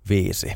5.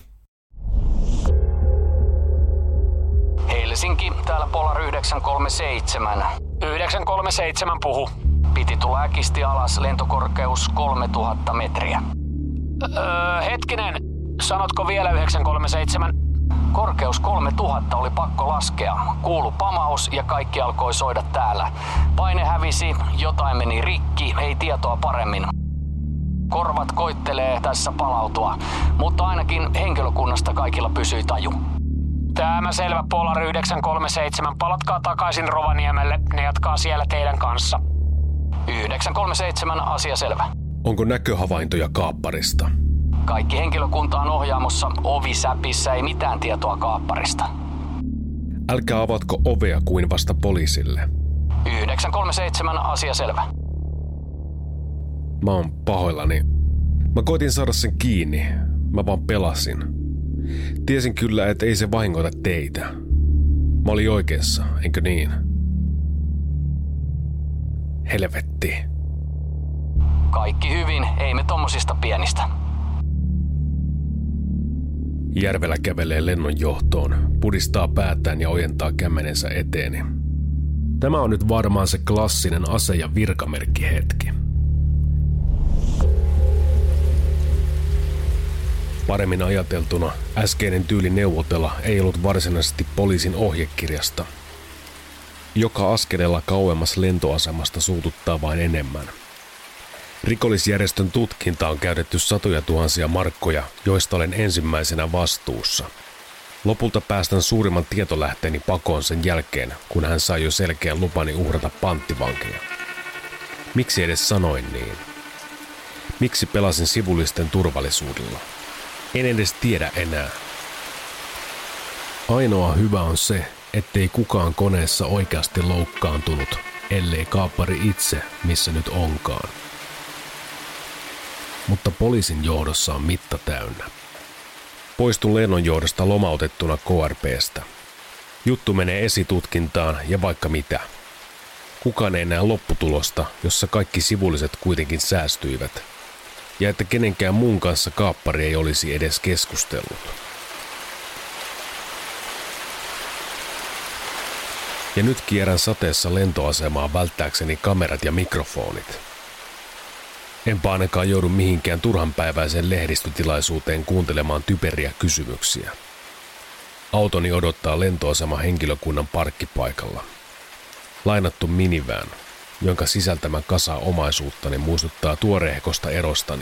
Helsinki, täällä Polar 937. 937 puhu. Piti tulla äkisti alas, lentokorkeus 3000 metriä. Hetkinen, sanotko vielä 937? Korkeus 3000 oli pakko laskea. Kuulu pamaus ja kaikki alkoi soida täällä. Paine hävisi, jotain meni rikki, ei tietoa paremmin. Korvat koittelee tässä palautua, mutta ainakin henkilökunnasta kaikilla pysyi taju. Tämä selvä Polar 937. Palatkaa takaisin Rovaniemelle. Ne jatkaa siellä teidän kanssa. 937, asia selvä. Onko näköhavaintoja kaapparista? Kaikki henkilökunta on ohjaamossa, ovi säpissä, ei mitään tietoa kaapparista. Älkää avatko ovea kuin vasta poliisille. 937, asia selvä. Mä oon pahoillani. Mä koitin saada sen kiinni. Mä vaan pelasin. Tiesin kyllä, että ei se vahingoita teitä. Mä olin oikeassa, enkö niin? Helvetti. Kaikki hyvin, ei me tommosista pienistä. Järvellä kävelee lennon johtoon, pudistaa päätään ja ojentaa kämmenensä eteeni. Tämä on nyt varmaan se klassinen ase- ja virkamerkkihetki. Paremmin ajateltuna, äskeinen tyyli neuvotella ei ollut varsinaisesti poliisin ohjekirjasta. Joka askeleella kauemmas lentoasemasta suututtaa vain enemmän. Rikollisjärjestön tutkinta on käytetty satoja tuhansia markkoja, joista olen ensimmäisenä vastuussa. Lopulta päästän suurimman tietolähteeni pakoon sen jälkeen, kun hän sai jo selkeän lupani uhrata panttivankeja. Miksi edes sanoin niin? Miksi pelasin sivullisten turvallisuudella? En edes tiedä enää. Ainoa hyvä on se, ettei kukaan koneessa oikeasti loukkaantunut, ellei kaappari itse, missä nyt onkaan. Mutta poliisin johdossa on mitta täynnä. Poistun lennonjohdosta lomautettuna KRP:stä. Juttu menee esitutkintaan ja vaikka mitä. Kukaan ei näe lopputulosta, jossa kaikki sivulliset kuitenkin säästyivät. Ja että kenenkään muun kanssa kaappari ei olisi edes keskustellut. Ja nyt kierrän sateessa lentoasemaa välttääkseni kamerat ja mikrofonit. Enpä ainakaan joudu mihinkään turhanpäiväiseen lehdistötilaisuuteen kuuntelemaan typeriä kysymyksiä. Autoni odottaa lentoaseman henkilökunnan parkkipaikalla. Lainattu minivan, jonka sisältämä kasa omaisuuttani muistuttaa tuoreehkosta erostani.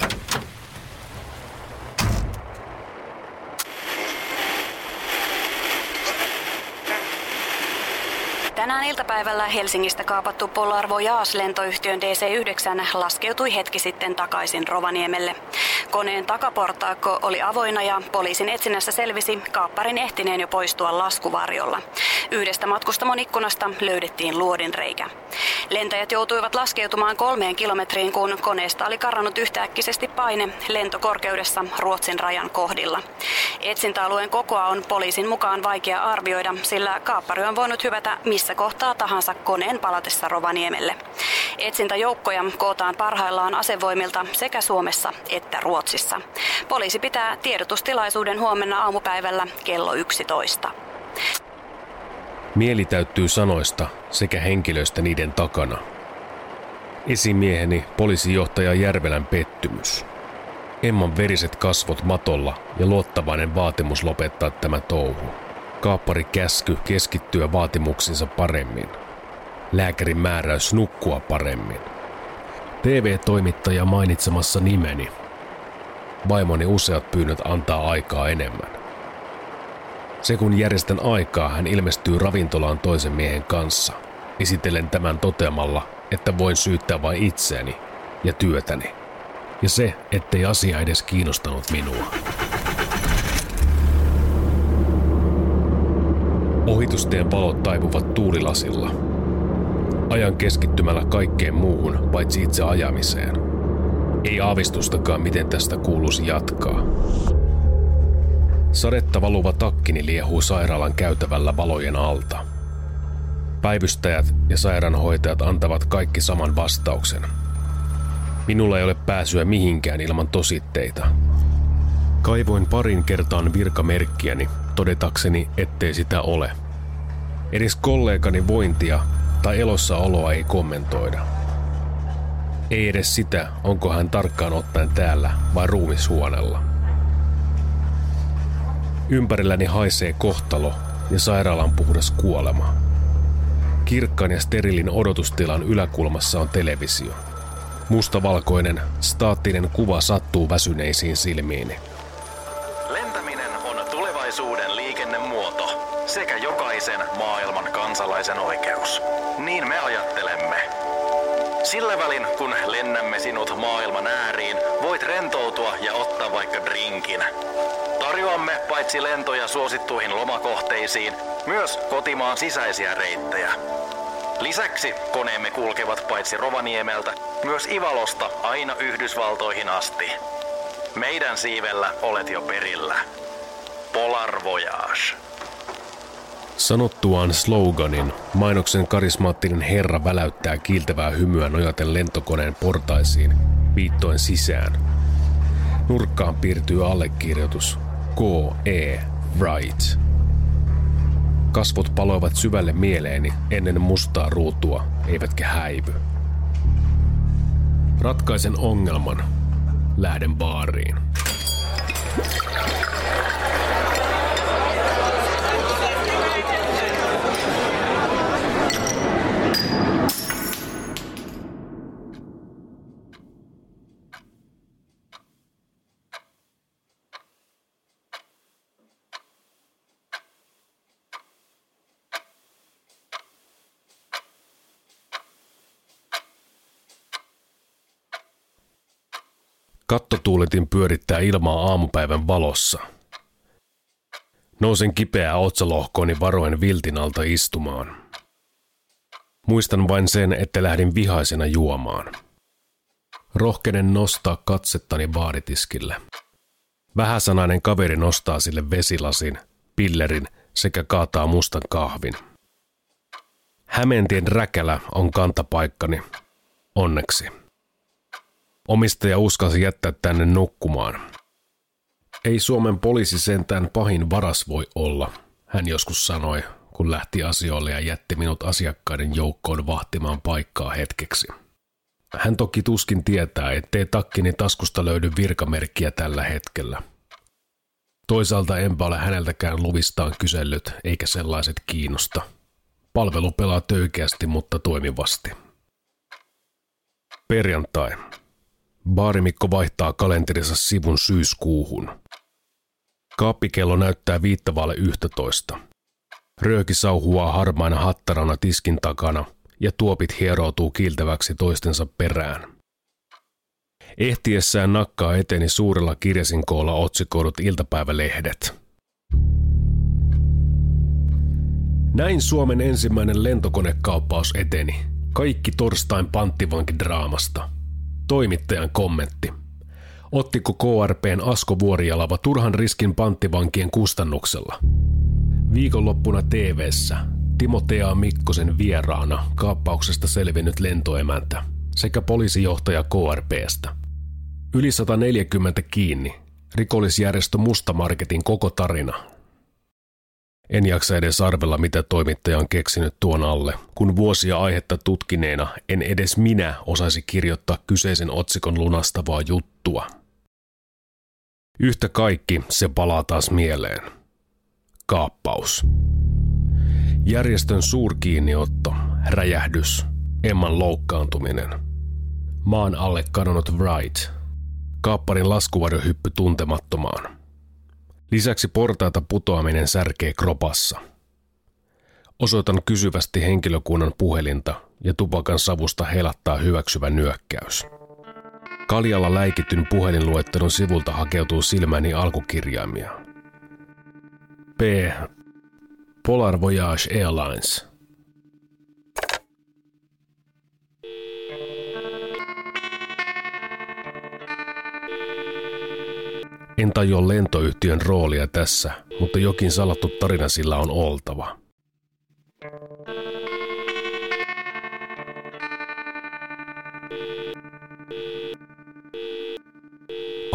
Tänään iltapäivällä Helsingistä kaapattu Polar Voyage-lentoyhtiön DC-9 laskeutui hetki sitten takaisin Rovaniemelle. Koneen takaportaakko oli avoinna ja poliisin etsinnässä selvisi kaapparin ehtineen jo poistua laskuvarjolla. Yhdestä matkustamon ikkunasta löydettiin luodinreikä. Lentäjät joutuivat laskeutumaan 3 kilometriin, kun koneesta oli karannut yhtäkkisesti paine lentokorkeudessa Ruotsin rajan kohdilla. Etsintäalueen kokoa on poliisin mukaan vaikea arvioida, sillä kaappari on voinut hyvätä missä kohtaa tahansa koneen palatessa Rovaniemelle. Etsintäjoukkoja kootaan parhaillaan asevoimilta sekä Suomessa että Ruotsissa. Poliisi pitää tiedotustilaisuuden huomenna aamupäivällä kello 11. Mieli täyttyy sanoista sekä henkilöistä niiden takana. Esimieheni poliisijohtaja Järvelän pettymys. Emman veriset kasvot matolla ja luottavainen vaatimus lopettaa tämä touhu. Kaappari käsky keskittyä vaatimuksiinsa paremmin. Lääkärin määräys nukkua paremmin. TV-toimittaja mainitsemassa nimeni. Vaimoni useat pyynnöt antaa aikaa enemmän. Se kun järjestän aikaa, hän ilmestyy ravintolaan toisen miehen kanssa. Esitellen tämän toteamalla, että voin syyttää vain itseäni ja työtäni. Ja se, ettei asia edes kiinnostanut minua. Ohitustien valot taipuvat tuulilasilla. Ajan keskittymällä kaikkeen muuhun, paitsi itse ajamiseen. Ei aavistustakaan, miten tästä kuuluisi jatkaa. Sadetta valuva takkini liehuu sairaalan käytävällä valojen alta. Päivystäjät ja sairaanhoitajat antavat kaikki saman vastauksen. Minulla ei ole pääsyä mihinkään ilman tositteita. Kaivoin parin kertaan virkamerkkiäni todetakseni, ettei sitä ole. Edes kollegani vointia tai elossaoloa ei kommentoida. Ei edes sitä, onko hän tarkkaan ottaen täällä vai ruumishuoneella. Ympärilläni haisee kohtalo ja sairaalan puhdas kuolema. Kirkkaan ja sterilin odotustilan yläkulmassa on televisio. Mustavalkoinen, staattinen kuva sattuu väsyneisiin silmiini. Lentäminen on tulevaisuuden liikennemuoto sekä jokaisen maailman kansalaisen oikeus. Niin me ajattelemme. Sillä välin, kun lennämme sinut maailman ääriin, voit rentoutua ja ottaa vaikka drinkin. Tarjoamme paitsi lentoja suosittuihin lomakohteisiin, myös kotimaan sisäisiä reittejä. Lisäksi koneemme kulkevat paitsi Rovaniemeltä, myös Ivalosta aina Yhdysvaltoihin asti. Meidän siivellä olet jo perillä. Polar Voyage. Sanottuaan sloganin, mainoksen karismaattinen herra väläyttää kiiltävää hymyä nojaten lentokoneen portaisiin, viittoen sisään. Nurkkaan piirtyy allekirjoitus K.E. Wright. Kasvot paloivat syvälle mieleeni ennen mustaa ruutua, eivätkä häivy. Ratkaisen ongelman. Lähden baariin. Kattotuuletin pyörittää ilmaa aamupäivän valossa. Nousen kipeää otsalohkooni varoen viltin alta istumaan. Muistan vain sen, että lähdin vihaisena juomaan. Rohkenen nostaa katsettani baaritiskille. Vähäsanainen kaveri nostaa sille vesilasin, pillerin sekä kaataa mustan kahvin. Hämeentien räkälä on kantapaikkani. Onneksi. Omistaja uskalsi jättää tänne nukkumaan. Ei Suomen poliisi sentään pahin varas voi olla, hän joskus sanoi, kun lähti asioille ja jätti minut asiakkaiden joukkoon vahtimaan paikkaa hetkeksi. Hän toki tuskin tietää, ettei takkini taskusta löydy virkamerkkiä tällä hetkellä. Toisaalta enpä ole häneltäkään luvistaan kysellyt, eikä sellaiset kiinnosta. Palvelu pelaa töykeästi, mutta toimivasti. Perjantai. Baarimikko vaihtaa kalenterissa sivun syyskuuhun. Kaappikello näyttää 11:05. Rööki sauhuaa harmaina hattarana tiskin takana ja tuopit hieroutuu kiiltäväksi toistensa perään. Ehtiessään nakkaa eteeni suurella kirjasinkoolla otsikoidut iltapäivälehdet. Näin Suomen ensimmäinen lentokonekauppaus eteni. Kaikki torstain panttivankidraamasta. Toimittajan kommentti. Ottiko KRP:n Asko Vuorijalava turhan riskin panttivankien kustannuksella? Viikonloppuna TV:ssä Timotea Mikkosen vieraana kaappauksesta selvinnyt lentoemäntä sekä poliisijohtaja KRP:stä. Yli 140 kiinni. Rikollisjärjestö Musta Marketin koko tarina. En jaksa edes arvella, mitä toimittaja on keksinyt tuon alle, kun vuosia aihetta tutkineena en edes minä osaisi kirjoittaa kyseisen otsikon lunastavaa juttua. Yhtä kaikki se palaa taas mieleen. Kaappaus. Järjestön suurkiinniotto, räjähdys, Emman loukkaantuminen. Maan alle kadonnut Wright. Kaapparin laskuvarjohyppy tuntemattomaan. Lisäksi portaita putoaminen särkee kropassa. Osoitan kysyvästi henkilökunnan puhelinta ja tupakan savusta helattaa hyväksyvä nyökkäys. Kaljalla läikityn puhelinluettelon sivulta hakeutuu silmäni alkukirjaimia. P. Polar Voyage Airlines. En tajua lentoyhtiön roolia tässä, mutta jokin salattu tarina sillä on oltava.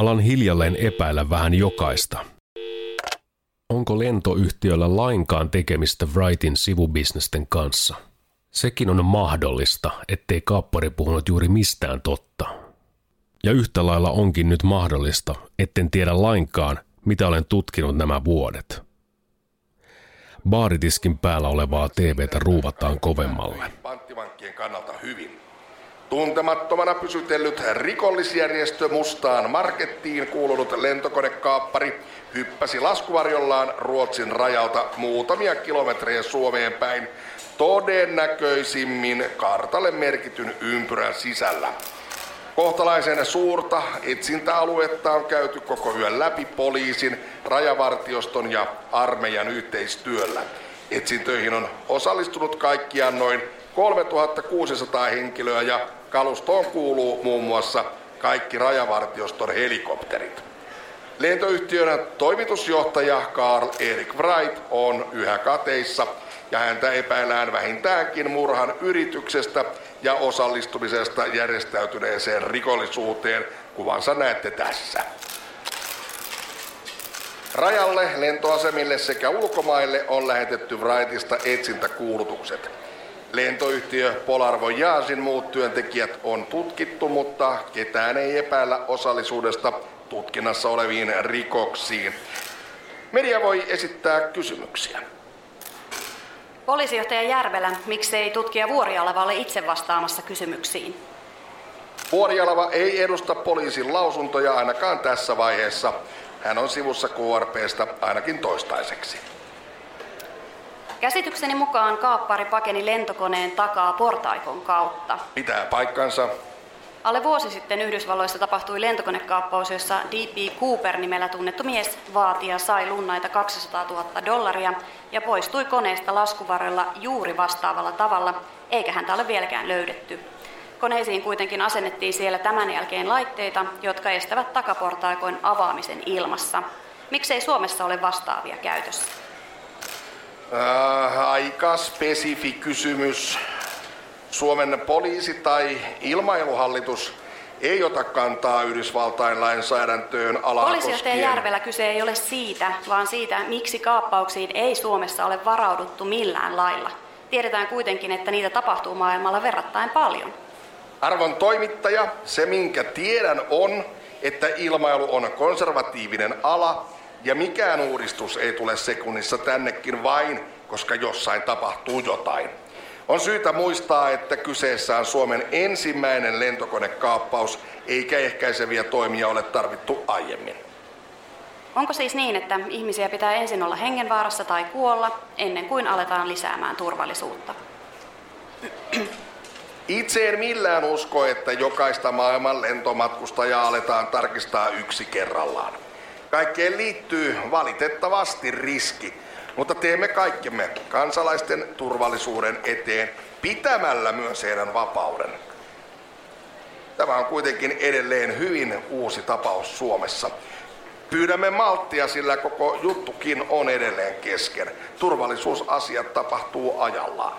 Alan hiljalleen epäillä vähän jokaista. Onko lentoyhtiöllä lainkaan tekemistä Wrightin sivubisnesten kanssa? Sekin on mahdollista, ettei kaappari puhunut juuri mistään totta. Ja yhtä lailla onkin nyt mahdollista, etten tiedä lainkaan, mitä olen tutkinut nämä vuodet. Baaritiskin päällä olevaa TV:tä ruuvataan kovemmalle. Panttivankkien kannalta hyvin. Tuntemattomana pysytellyt rikollisjärjestö Mustaan Markettiin kuulunut lentokonekaappari hyppäsi laskuvarjollaan Ruotsin rajalta muutamia kilometrejä Suomeen päin, todennäköisimmin kartalle merkityn ympyrän sisällä. Kohtalaisen suurta etsintäaluetta on käyty koko yön läpi poliisin, rajavartioston ja armeijan yhteistyöllä. Etsintöihin on osallistunut kaikkiaan noin 3600 henkilöä ja kalustoon kuuluu muun muassa kaikki rajavartioston helikopterit. Lentoyhtiön toimitusjohtaja Carl Erik Wright on yhä kateissa ja häntä epäillään vähintäänkin murhan yrityksestä ja osallistumisesta järjestäytyneeseen rikollisuuteen. Kuvansa näette tässä. Rajalle, lentoasemille sekä ulkomaille on lähetetty Wrightista etsintäkuulutukset. Lentoyhtiö Polar Voyagen muut työntekijät on tutkittu, mutta ketään ei epäillä osallisuudesta tutkinnassa oleviin rikoksiin. Media voi esittää kysymyksiä. Poliisijohtaja Järvelä, miksei tutkija Vuorialava ole itse vastaamassa kysymyksiin? Vuorialava ei edusta poliisin lausuntoja ainakaan tässä vaiheessa. Hän on sivussa KRP:stä ainakin toistaiseksi. Käsitykseni mukaan kaappari pakeni lentokoneen takaa portaikon kautta. Pitää paikkansa. Alle vuosi sitten Yhdysvalloissa tapahtui lentokonekaappaus, jossa D.B. Cooper-nimellä tunnettu mies vaati ja sai lunnaita $200,000 ja poistui koneesta laskuvarrella juuri vastaavalla tavalla, eikä häntä ole vieläkään löydetty. Koneisiin kuitenkin asennettiin siellä tämän jälkeen laitteita, jotka estävät takaportaikon avaamisen ilmassa. Miksei Suomessa ole vastaavia käytössä? Aika spesifi kysymys. Suomen poliisi tai ilmailuhallitus ei ota kantaa Yhdysvaltain lainsäädäntöön alaa Poliisijohtaja Järvelä, kyse ei ole siitä, vaan siitä, miksi kaappauksiin ei Suomessa ole varauduttu millään lailla. Tiedetään kuitenkin, että niitä tapahtuu maailmalla verrattain paljon. Arvon toimittaja, se minkä tiedän on, että ilmailu on konservatiivinen ala ja mikään uudistus ei tule sekunnissa tännekin vain, koska jossain tapahtuu jotain. On syytä muistaa, että kyseessä on Suomen ensimmäinen lentokonekaappaus, eikä ehkäiseviä toimia ole tarvittu aiemmin. Onko siis niin, että ihmisiä pitää ensin olla hengenvaarassa tai kuolla, ennen kuin aletaan lisäämään turvallisuutta? Itse en millään usko, että jokaista maailman lentomatkustajaa aletaan tarkistaa yksi kerrallaan. Kaikkeen liittyy valitettavasti riski, mutta teemme kaikkemme kansalaisten turvallisuuden eteen pitämällä myös heidän vapauden. Tämä on kuitenkin edelleen hyvin uusi tapaus Suomessa. Pyydämme malttia, sillä koko juttukin on edelleen kesken. Turvallisuusasiat tapahtuu ajallaan.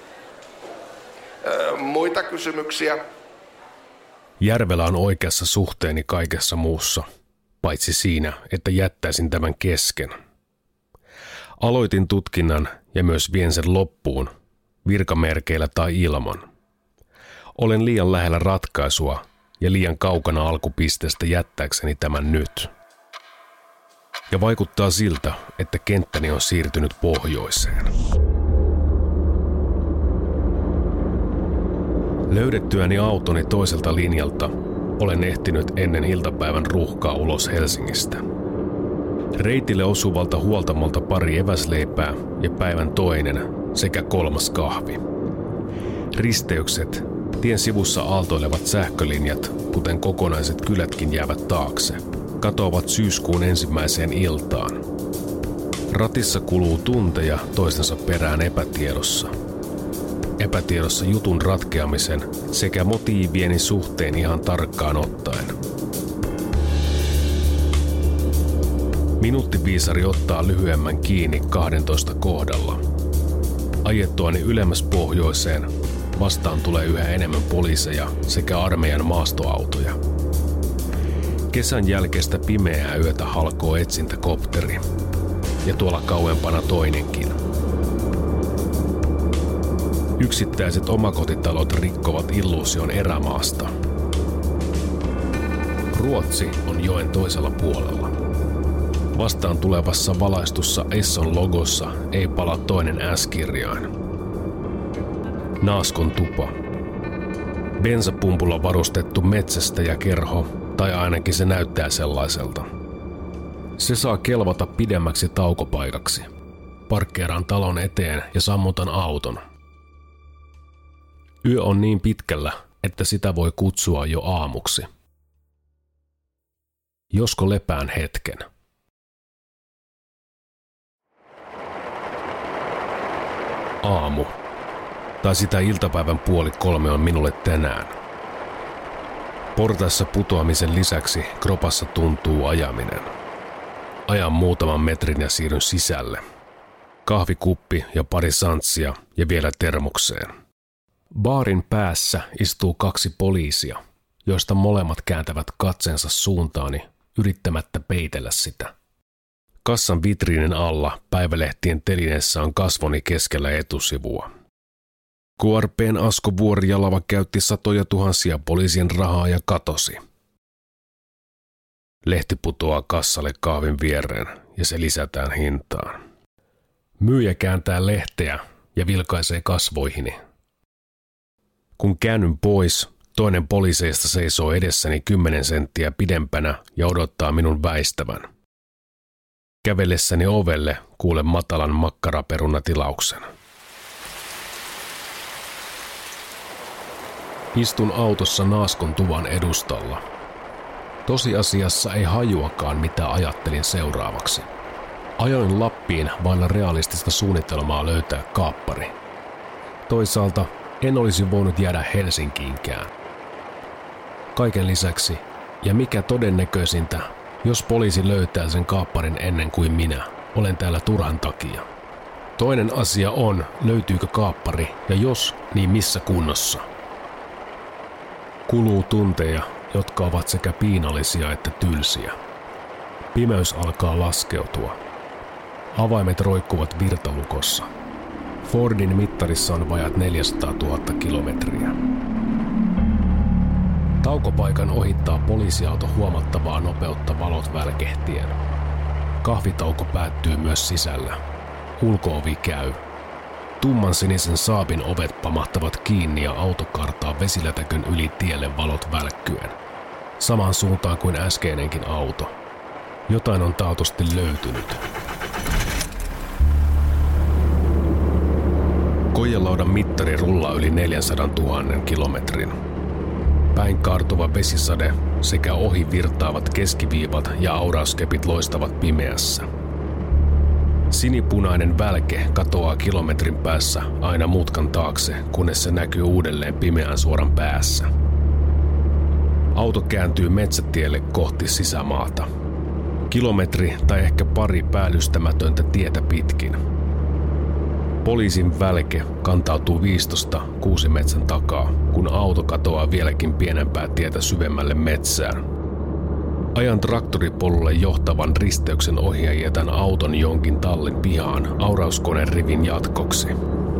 Muita kysymyksiä? Järvelä on oikeassa suhteeni kaikessa muussa, paitsi siinä, että jättäisin tämän kesken. Aloitin tutkinnan ja myös vien sen loppuun, virkamerkeillä tai ilman. Olen liian lähellä ratkaisua ja liian kaukana alkupisteestä jättääkseni tämän nyt. Ja vaikuttaa siltä, että kenttäni on siirtynyt pohjoiseen. Löydettyäni autoni toiselta linjalta olen ehtinyt ennen iltapäivän ruuhkaa ulos Helsingistä. Reitille osuvalta huoltamolta pari eväsleipää ja päivän toinen sekä 3. kahvi. Risteykset, tien sivussa aaltoilevat sähkölinjat, kuten kokonaiset kylätkin jäävät taakse, katoavat syyskuun ensimmäiseen iltaan. Ratissa kuluu tunteja toistensa perään epätiedossa. Epätiedossa jutun ratkeamisen sekä motiivieni suhteen ihan tarkkaan ottaen. Minuuttiviisari ottaa lyhyemmän kiinni 12 kohdalla. Ajettuani ylemmäs pohjoiseen vastaan tulee yhä enemmän poliiseja sekä armeijan maastoautoja. Kesän jälkeistä pimeää yötä halkoo etsintäkopteri. Ja tuolla kauempana toinenkin. Yksittäiset omakotitalot rikkovat illuusion erämaasta. Ruotsi on joen toisella puolella. Vastaan tulevassa valaistussa Esson logossa ei pala toinen S-kirjain. Naaskon tupa. Bensapumpulla varustettu metsästäjäkerho, tai ainakin se näyttää sellaiselta. Se saa kelvata pidemmäksi taukopaikaksi. Parkkeeraan talon eteen ja sammutan auton. Yö on niin pitkällä, että sitä voi kutsua jo aamuksi. Josko lepään hetken. Aamu. Tai sitä iltapäivän 2:30 on minulle tänään. Portaissa putoamisen lisäksi kropassa tuntuu ajaminen. Ajan muutaman metrin ja siirryn sisälle. Kahvikuppi ja pari santsia ja vielä termokseen. Baarin päässä istuu 2 poliisia, joista molemmat kääntävät katseensa suuntaani yrittämättä peitellä sitä. Kassan vitriinin alla päivälehtien telineessä on kasvoni keskellä etusivua. KRP:n Asko Vuorijalava käytti 100 000 poliisien rahaa ja katosi. Lehti putoaa kassalle kahvin viereen ja se lisätään hintaan. Myyjä kääntää lehteä ja vilkaisee kasvoihini. Kun käännyn pois, toinen poliiseista seisoo edessäni 10 senttiä pidempänä ja odottaa minun väistävän. Kävellessäni ovelle kuulen matalan makkaraperunatilauksen. Istun autossa Naaskon tuvan edustalla. Tosiasiassa ei hajuakaan, mitä ajattelin seuraavaksi. Ajoin Lappiin vailla realistista suunnitelmaa löytää kaappari. Toisaalta en olisi voinut jäädä Helsinkiinkään. Kaiken lisäksi, ja mikä todennäköisintä, jos poliisi löytää sen kaapparin ennen kuin minä, olen täällä turhan takia. Toinen asia on, löytyykö kaappari, ja jos, niin missä kunnossa. Kuluu tunteja, jotka ovat sekä piinallisia että tylsiä. Pimeys alkaa laskeutua. Avaimet roikkuvat virtalukossa. Fordin mittarissa on vajat 400 000 kilometriä. Taukopaikan ohittaa poliisiauto huomattavaa nopeutta valot välkehtien. Kahvitauko päättyy myös sisällä. Ulko-ovi käy. Tumman sinisen Saabin ovet pamahtavat kiinni ja auto kartaa vesilätäkön yli tielle valot välkkyen. Samaan suuntaan kuin äskeinenkin auto. Jotain on taatusti löytynyt. Kojelaudan mittari rullaa yli 400 000 kilometrin. Päin kaartuva vesisade sekä ohi virtaavat keskiviivat ja aurauskepit loistavat pimeässä. Sinipunainen välke katoaa kilometrin päässä aina mutkan taakse, kunnes se näkyy uudelleen pimeän suoran päässä. Auto kääntyy metsätielle kohti sisämaata. Kilometri tai ehkä pari päällystämätöntä tietä pitkin. Poliisin välke kantautuu viistosta Kuusimetsän takaa, kun auto katoaa vieläkin pienempää tietä syvemmälle metsään. Ajan traktoripolulle johtavan risteyksen ohi ja jätän auton jonkin tallin pihaan aurauskoneen rivin jatkoksi.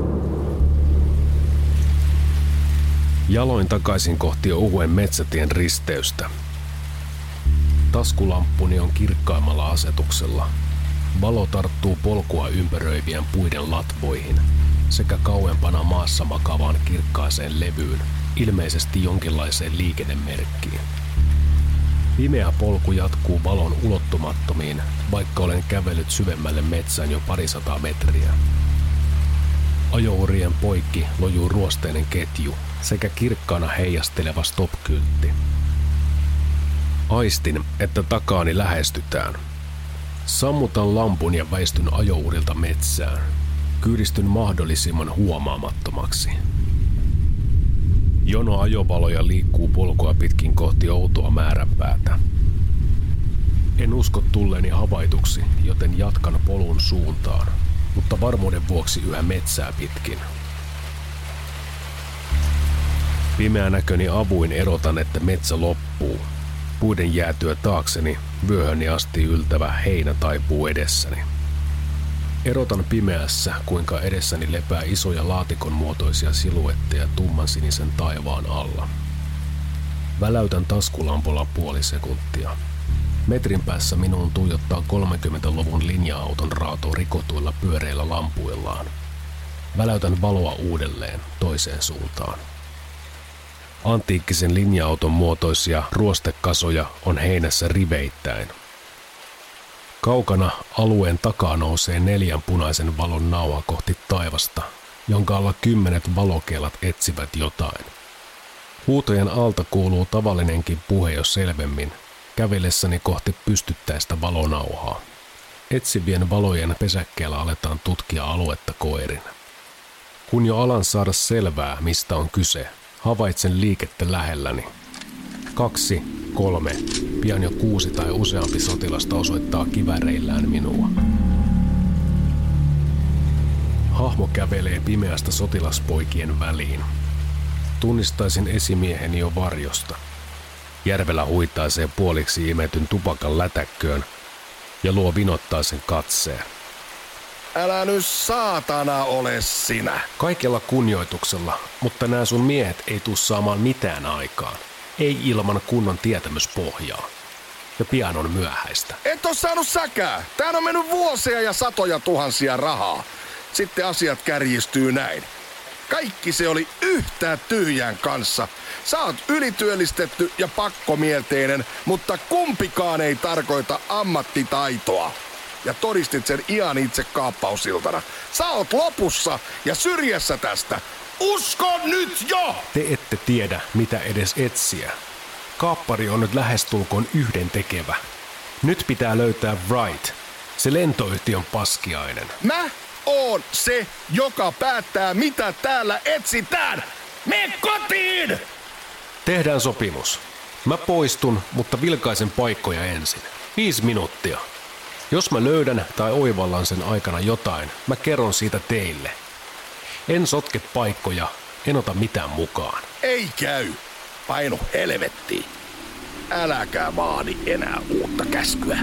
Jaloin takaisin kohti ohuen metsätien risteystä. Taskulamppuni on kirkkaimmalla asetuksella. Valo tarttuu polkua ympäröivien puiden latvoihin sekä kauempana maassa makavaan kirkkaaseen levyyn, ilmeisesti jonkinlaiseen liikennemerkkiin. Pimeä polku jatkuu valon ulottumattomiin, vaikka olen kävellyt syvemmälle metsään jo 200 metriä. Ajourien poikki lojuu ruosteinen ketju sekä kirkkaana heijasteleva stop-kyltti. Aistin, että takaani lähestytään. Sammutan lampun ja väistyn ajourilta metsään. Kyydistyn mahdollisimman huomaamattomaksi. Jono ajovaloja liikkuu polkua pitkin kohti outoa määränpäätä. En usko tulleeni havaituksi, joten jatkan polun suuntaan, mutta varmuuden vuoksi yhä metsää pitkin. Pimeänäköni avuin erotan, että metsä loppuu. Puiden jäätyä taakseni vyöhöni asti yltävä heinä taipuu edessäni. Erotan pimeässä, kuinka edessäni lepää isoja laatikon muotoisia siluetteja tummansinisen taivaan alla. Väläytän taskulampulla puoli sekuntia. Metrin päässä minuun tuijottaa 30-luvun linja-auton raato rikotuilla pyöreillä lampuillaan. Väläytän valoa uudelleen toiseen suuntaan. Antiikkisen linja-auton muotoisia ruostekasoja on heinässä riveittäin. Kaukana alueen takaa nousee 4 punaisen valon nauha kohti taivasta, jonka alla 10 valokelat etsivät jotain. Huutojen alta kuuluu tavallinenkin puhe jo selvemmin, kävellessäni kohti pystyttäistä valonauhaa. Etsivien valojen pesäkkeellä aletaan tutkia aluetta koirin. Kun jo alan saada selvää, mistä on kyse, havaitsen liikettä lähelläni. 2, 3, pian jo 6 tai useampi sotilasta osoittaa kivääreillään minua. Hahmo kävelee pimeästä sotilaspoikien väliin. Tunnistaisin esimieheni jo varjosta. Järvellä huitaisee puoliksi imetyn tupakan lätäkköön ja luo vinottaisen katseen. Älä nyt saatana ole sinä. Kaikella kunnioituksella, mutta nämä sun miehet ei tuu saamaan mitään aikaan. Ei ilman kunnon tietämyspohjaa. Ja pian on myöhäistä. Et oo saanut säkää. Tään on mennyt vuosia ja satoja tuhansia rahaa. Sitten asiat kärjistyy näin. Kaikki se oli yhtä tyhjän kanssa. Sä oot ylityöllistetty ja pakkomielteinen, mutta kumpikaan ei tarkoita ammattitaitoa. Ja todistit sen ihan itse kaappausiltana. Sä oot lopussa ja syrjässä tästä. Usko nyt jo! Te ette tiedä, mitä edes etsiä. Kaappari on nyt lähestulkoon yhdentekevä. Nyt pitää löytää Wright, se lentoyhtiön paskiainen. Mä oon se, joka päättää, mitä täällä etsitään. Mene kotiin! Tehdään sopimus. Mä poistun, mutta vilkaisen paikkoja ensin. 5 minuuttia. Jos mä löydän tai oivallan sen aikana jotain, mä kerron siitä teille. En sotke paikkoja, en ota mitään mukaan. Ei käy. Painu helvettiin. Äläkää vaadi enää uutta käskyä.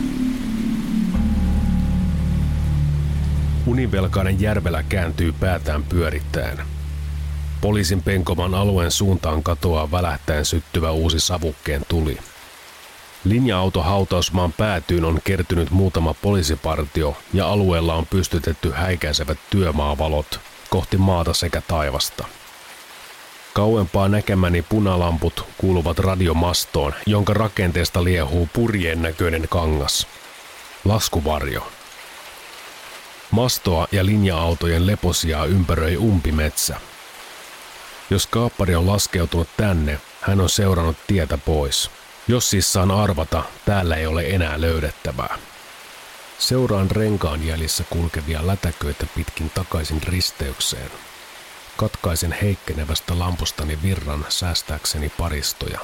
Univelkainen Järvelä kääntyy päätään pyörittäen. Poliisin penkoman alueen suuntaan katoaa välähtäen syttyvä uusi savukkeen tuli. Linja-auto hautausmaan päätyyn on kertynyt muutama poliisipartio ja alueella on pystytetty häikäisevät työmaavalot kohti maata sekä taivasta. Kauempaa näkemäni punalamput kuuluvat radiomastoon, jonka rakenteesta liehuu purjeen näköinen kangas. Laskuvarjo. Mastoa ja linja-autojen leposijaa ympäröi umpimetsä. Jos kaappari on laskeutunut tänne, hän on seurannut tietä pois. Jos siis saan arvata, täällä ei ole enää löydettävää. Seuraan renkaan jäljissä kulkevia lätäköitä pitkin takaisin risteykseen. Katkaisen heikkenevästä lampustani virran säästääkseni paristoja.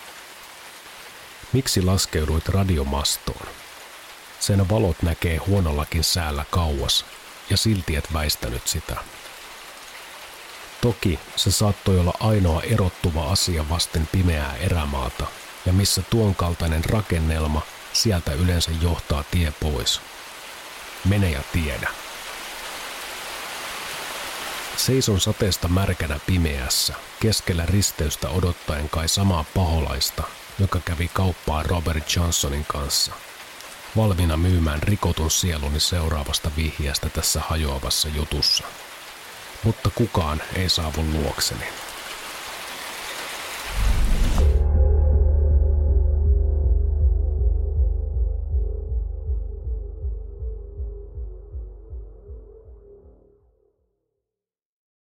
Miksi laskeuduit radiomastoon? Sen valot näkee huonollakin säällä kauas, ja silti et väistänyt sitä. Toki se saattoi olla ainoa erottuva asia vasten pimeää erämaata, ja missä tuon kaltainen rakennelma, sieltä yleensä johtaa tie pois. Mene ja tiedä. Seison sateesta märkänä pimeässä, keskellä risteystä odottaen kai samaa paholaista, joka kävi kauppaa Robert Johnsonin kanssa. Valmiina myymään rikotun sieluni seuraavasta vihjeestä tässä hajoavassa jutussa. Mutta kukaan ei saavu luokseni.